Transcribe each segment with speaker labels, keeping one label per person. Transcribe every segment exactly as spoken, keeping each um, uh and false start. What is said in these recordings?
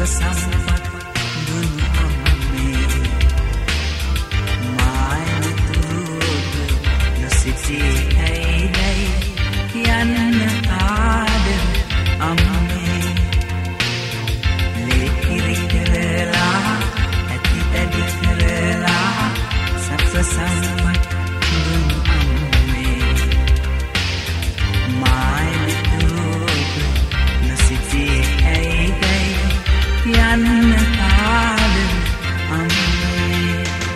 Speaker 1: සම්පත් දුන් අම්මේ මායතුද නොසිතී ඇයිදයි කියන්න ආදර අම්මේ ලේකිරි කරලා ඇති ඇති කරලා සත්ව සම්පත් දුන් අම්මේ මායතුද නොසිතී ඇයිදයි කියන්න ආදර අම්මේ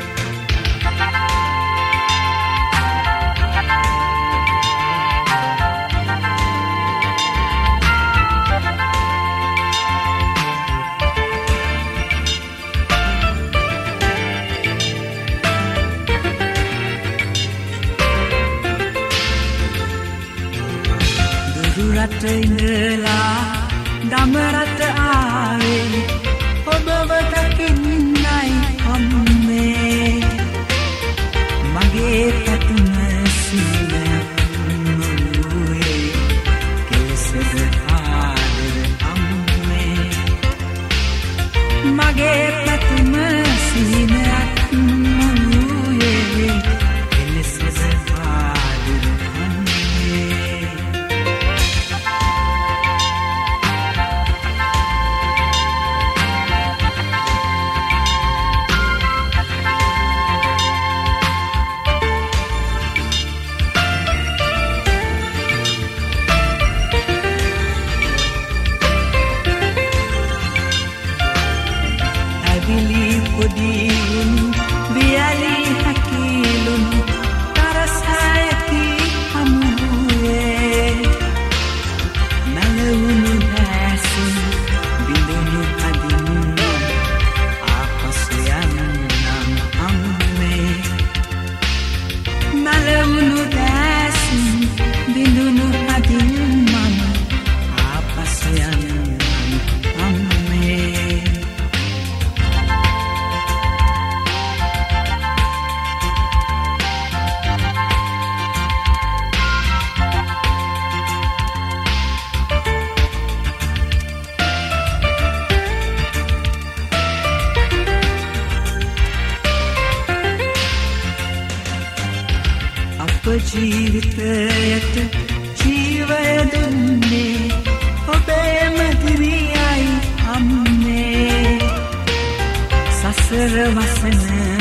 Speaker 1: රට ඉඳලා දම රට ආවේ ඔබව දකින්නයි අම්මේ මගේ පැතුම සීනයක් නොවේ කෙලෙසද ආදර අම්මේ මගේ පැතුම සීනයක් නොවේ කෙලෙසද ආදර පොදීන් වියලි හැකිලුන් තරසයති හමුවේ මලවුණු දැසුන් බිඳුණු අදින්න ආපසු යන්නම් අම්මේ මලවුණු දැසුන් බිඳුණු අදින්න ආපසු යන්නම් අම්මේ ජීවිතයට ජීවය දුන්නේ ඔබේ මදිරියයි අම්මේ සසර වසන